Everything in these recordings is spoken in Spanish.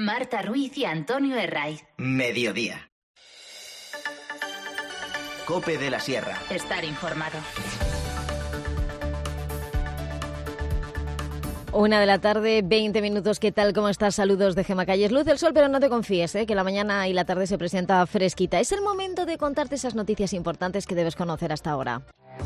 Marta Ruiz y Antonio Herraiz. Mediodía. COPE de la Sierra. Estar informado. 1:00 PM, 20 minutos. ¿Qué tal? ¿Cómo estás? Saludos de Gemma Calles. Luz el sol, pero no te confíes, que la mañana y la tarde se presenta fresquita. Es el momento de contarte esas noticias importantes que debes conocer hasta ahora.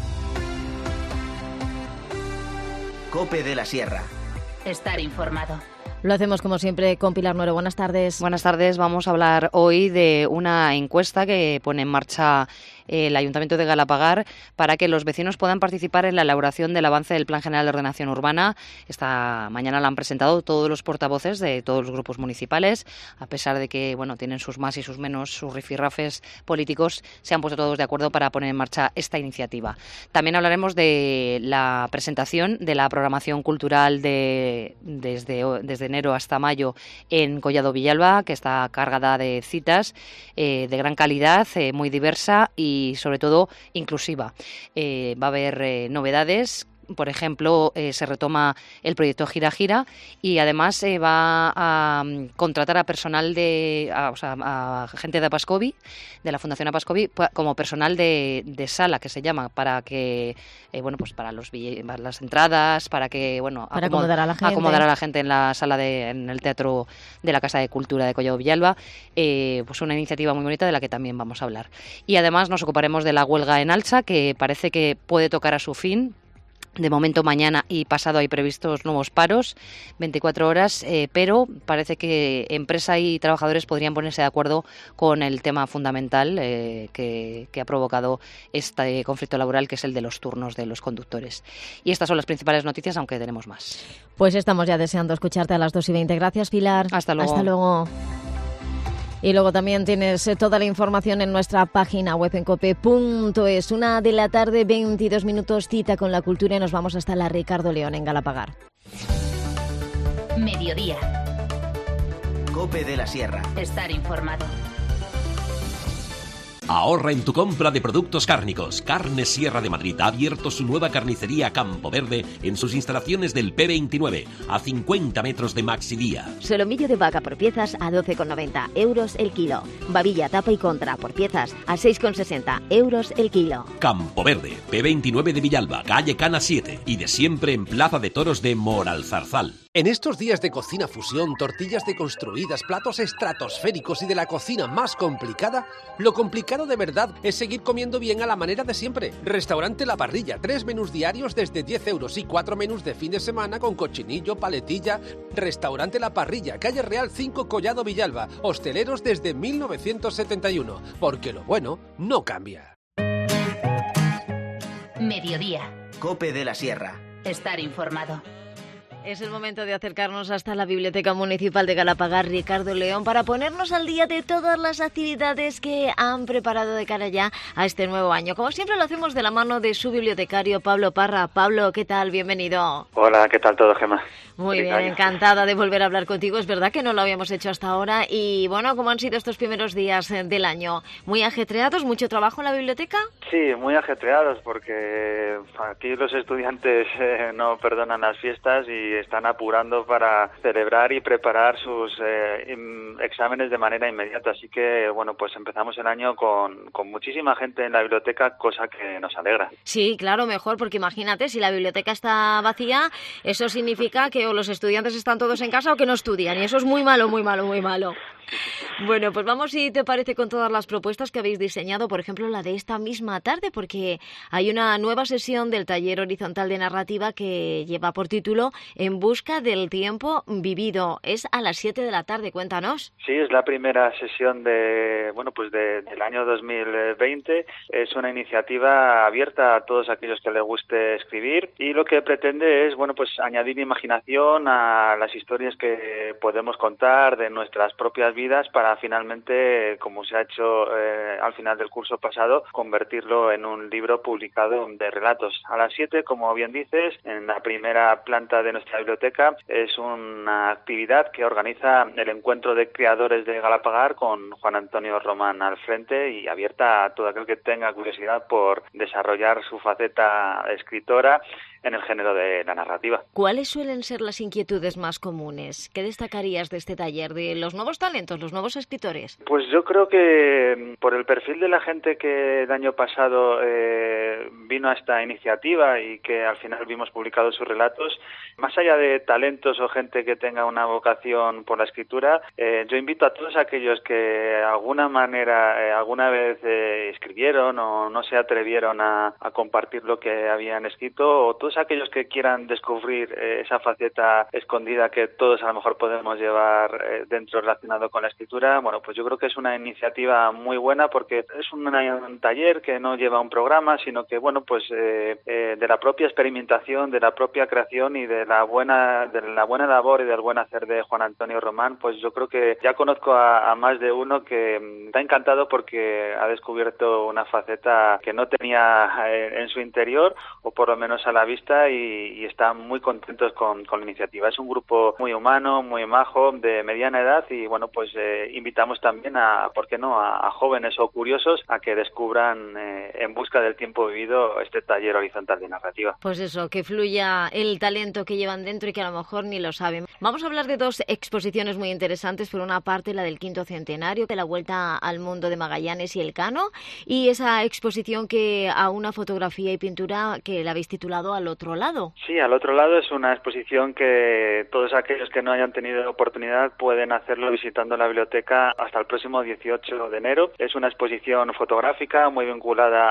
COPE de la Sierra. Estar informado. Lo hacemos como siempre con Pilar Nuero. Buenas tardes. Buenas tardes. Vamos a hablar hoy de una encuesta que pone en marcha el Ayuntamiento de Galapagar para que los vecinos puedan participar en la elaboración del avance del Plan General de Ordenación Urbana. Esta mañana la han presentado todos los portavoces de todos los grupos municipales, a pesar de que tienen sus más y sus menos, sus rifirrafes políticos, se han puesto todos de acuerdo para poner en marcha esta iniciativa. También hablaremos de la presentación de la programación cultural desde enero hasta mayo en Collado Villalba, que está cargada de citas de gran calidad, muy diversa y sobre todo inclusiva. Va a haber novedades. Por ejemplo, se retoma el proyecto Gira Gira y además se va a contratar a personal a gente de Apascovi, de la Fundación Apascovi, como personal de sala, que se llama, para que para las entradas, para que para acomodar a la gente en la sala en el Teatro de la Casa de Cultura de Collado Villalba. Una iniciativa muy bonita de la que también vamos a hablar. Y además nos ocuparemos de la huelga en Alcha, que parece que puede tocar a su fin. De momento, mañana y pasado hay previstos nuevos paros, 24 horas, pero parece que empresa y trabajadores podrían ponerse de acuerdo con el tema fundamental que ha provocado este conflicto laboral, que es el de los turnos de los conductores. Y estas son las principales noticias, aunque tenemos más. Pues estamos ya deseando escucharte a las 2:20. Gracias, Pilar. Hasta luego. Hasta luego. Y luego también tienes toda la información en nuestra página web en cope.es. 1:00 PM, 22 minutos, cita con la cultura y nos vamos hasta la Ricardo León en Galapagar. Mediodía. COPE de la Sierra. Estar informado. Ahorra en tu compra de productos cárnicos. Carnes Sierra de Madrid ha abierto su nueva carnicería Campo Verde en sus instalaciones del P29, a 50 metros de Maxidía. Solomillo de vaca por piezas a 12,90 euros el kilo. Babilla, tapa y contra por piezas a 6,60 euros el kilo. Campo Verde, P29 de Villalba, calle Cana 7 y de siempre en Plaza de Toros de Moralzarzal. En estos días de cocina fusión, tortillas deconstruidas, platos estratosféricos y de la cocina más complicada, lo complicado de verdad es seguir comiendo bien a la manera de siempre. Restaurante La Parrilla, 3 menús diarios desde 10 euros y 4 menús de fin de semana con cochinillo, paletilla. Restaurante La Parrilla, calle Real 5, Collado Villalba. Hosteleros desde 1971, porque lo bueno no cambia. Mediodía. COPE de la Sierra. Estar informado. Es el momento de acercarnos hasta la Biblioteca Municipal de Galapagar, Ricardo León, para ponernos al día de todas las actividades que han preparado de cara ya a este nuevo año. Como siempre lo hacemos de la mano de su bibliotecario Pablo Parra. Pablo, ¿qué tal? Bienvenido. Hola, ¿qué tal todo, Gemma? Muy bien, encantada de volver a hablar contigo. Es verdad que no lo habíamos hecho hasta ahora. Y ¿cómo han sido estos primeros días del año? ¿Muy ajetreados? ¿Mucho trabajo en la biblioteca? Sí, muy ajetreados, porque aquí los estudiantes no perdonan las fiestas y están apurando para celebrar y preparar sus exámenes de manera inmediata. Así que, pues empezamos el año con muchísima gente en la biblioteca, cosa que nos alegra. Sí, claro, mejor, porque imagínate, si la biblioteca está vacía, eso significa que o los estudiantes están todos en casa o que no estudian, y eso es muy malo, muy malo, muy malo. Bueno, pues vamos, si te parece, con todas las propuestas que habéis diseñado, por ejemplo, la de esta misma tarde, porque hay una nueva sesión del taller horizontal de narrativa que lleva por título En busca del tiempo vivido. Es a las 7 de la tarde, cuéntanos. Sí, es la primera sesión del año 2020. Es una iniciativa abierta a todos aquellos que les guste escribir y lo que pretende es, añadir imaginación a las historias que podemos contar de nuestras propias vidas para finalmente, como se ha hecho al final del curso pasado, convertirlo en un libro publicado de relatos. A las 7, como bien dices, en la primera planta de nuestra biblioteca, es una actividad que organiza el Encuentro de Creadores de Galapagar con Juan Antonio Román al frente y abierta a todo aquel que tenga curiosidad por desarrollar su faceta escritora en el género de la narrativa. ¿Cuáles suelen ser las inquietudes más comunes? ¿Qué destacarías de este taller, de los nuevos talentos, los nuevos escritores? Pues yo creo que por el perfil de la gente que el año pasado vino a esta iniciativa y que al final vimos publicados sus relatos, más allá de talentos o gente que tenga una vocación por la escritura, yo invito a todos aquellos que de alguna manera alguna vez escribieron o no se atrevieron a compartir lo que habían escrito, o todos aquellos que quieran descubrir esa faceta escondida que todos a lo mejor podemos llevar dentro relacionado con la escritura. Bueno, pues yo creo que es una iniciativa muy buena porque es un taller que no lleva un programa, sino que bueno, pues de la propia experimentación, de la propia creación y de la buena labor y del buen hacer de Juan Antonio Román, pues yo creo que ya conozco a más de uno que está encantado porque ha descubierto una faceta que no tenía en su interior, o por lo menos a la vista, y están muy contentos con la iniciativa. Es un grupo muy humano, muy majo, de mediana edad, y bueno, pues invitamos también ¿por qué no?, a jóvenes o curiosos a que descubran en busca del tiempo vivido este taller horizontal de narrativa. Pues eso, que fluya el talento que llevan dentro y que a lo mejor ni lo saben. Vamos a hablar de dos exposiciones muy interesantes. Por una parte, la del 5º centenario, de la Vuelta al Mundo de Magallanes y Elcano, y esa exposición que a una fotografía y pintura que la habéis titulado Al otro lado. Sí, Al otro lado es una exposición que todos aquellos que no hayan tenido oportunidad pueden hacerlo visitando la biblioteca hasta el próximo 18 de enero. Es una exposición fotográfica muy vinculada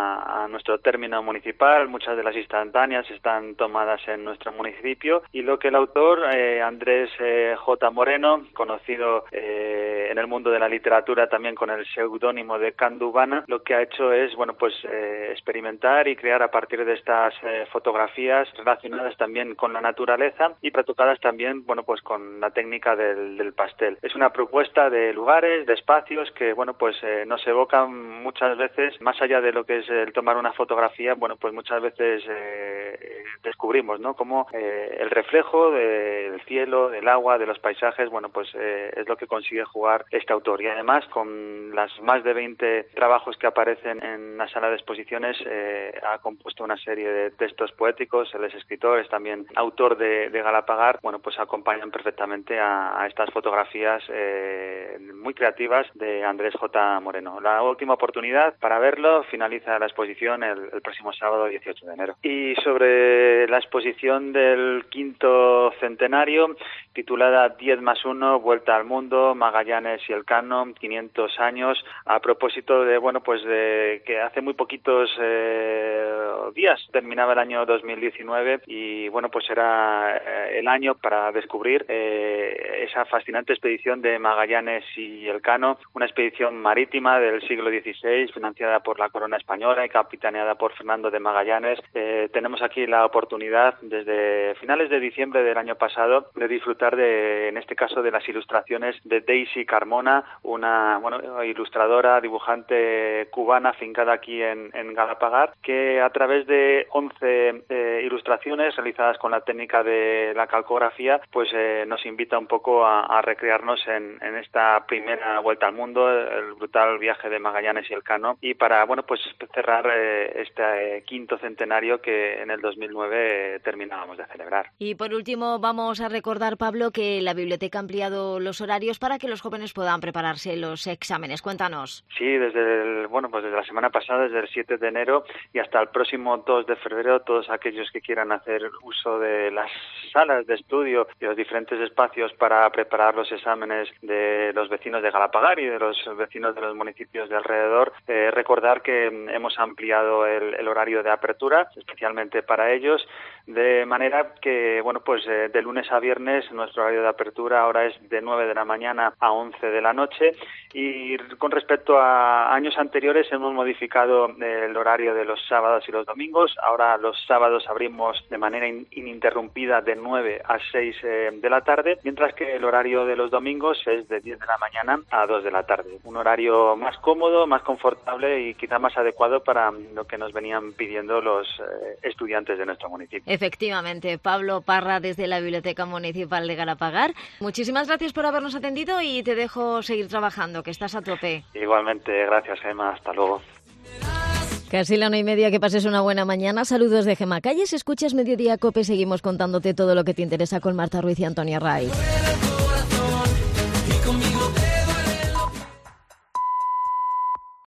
a nuestro término municipal. Muchas de las instantáneas están tomadas en nuestro municipio, y lo que el autor, Andrés J. Moreno, conocido en el mundo de la literatura también con el seudónimo de Candubana, lo que ha hecho es, bueno, pues experimentar y crear a partir de estas fotografías relacionadas también con la naturaleza y retocadas también, bueno, pues con la técnica del pastel. Es una propuesta de lugares, de espacios que, bueno, pues nos evocan muchas veces, más allá de lo que es el tomar una fotografía, bueno, pues muchas veces descubrimos, ¿no?, cómo el reflejo del cielo, del agua, de los paisajes, bueno, pues es lo que consigue jugar este autor. Y además, con las más de 20 trabajos que aparecen en la sala de exposiciones, ha compuesto una serie de textos poéticos. Él es escritor, es también autor de Galapagar. Bueno, pues acompañan perfectamente a estas fotografías muy creativas de Andrés J. Moreno. La última oportunidad para verlo finaliza la exposición el próximo sábado 18 de enero. Y sobre la exposición del 5º centenario, titulada 10+1, Vuelta al Mundo, Magallanes y Elcano, 500 años, a propósito de, bueno, pues de que hace muy poquitos días terminaba el año 2019 y, bueno, pues era el año para descubrir esa fascinante expedición de Magallanes y Elcano, una expedición marítima del siglo XVI, financiada por la corona española y capitaneada por Fernando de Magallanes. Tenemos aquí la oportunidad, desde finales de diciembre del año pasado, de disfrutar en este caso, de las ilustraciones de Daisy Carmona, una ilustradora, dibujante cubana afincada aquí en Galapagar, que a través de 11 ilustraciones realizadas con la técnica de la calcografía, pues nos invita un poco a recrearnos en esta primera vuelta al mundo, el brutal viaje de Magallanes y Elcano, y para, bueno, pues cerrar este 5º centenario que en el 2009 terminábamos de celebrar. Y por último, vamos a recordar, Pablo, que la biblioteca ha ampliado los horarios para que los jóvenes puedan prepararse los exámenes. Cuéntanos. Sí, desde la semana pasada, desde el 7 de enero y hasta el próximo 2 de febrero, todos aquellos que quieran hacer uso de las salas de estudio y los diferentes espacios para preparar los exámenes de los vecinos de Galapagar y de los vecinos de los municipios de alrededor, recordar que hemos ampliado el horario de apertura especialmente para ellos, de manera que, bueno, pues de lunes a viernes nuestro horario de apertura ahora es de 9 de la mañana a 11 de la noche, y con respecto a años anteriores hemos modificado el horario de los sábados y los domingos. Ahora los sábados abrimos de manera ininterrumpida de 9 a 6 de la tarde, mientras que el horario de los domingos es de 10 de la mañana a 2 de la tarde. Un horario más cómodo, más confortable y quizá más adecuado para lo que nos venían pidiendo los estudiantes de nuestro municipio. Efectivamente, Pablo Parra, desde la Biblioteca Municipal de Galapagar. Muchísimas gracias por habernos atendido y te dejo seguir trabajando, que estás a tope. Igualmente, gracias, Gemma. Hasta luego. Casi la 1:30, que pases una buena mañana. Saludos de Gemma Calles, escuchas Mediodía Cope, seguimos contándote todo lo que te interesa con Marta Ruiz y Antonia Ray.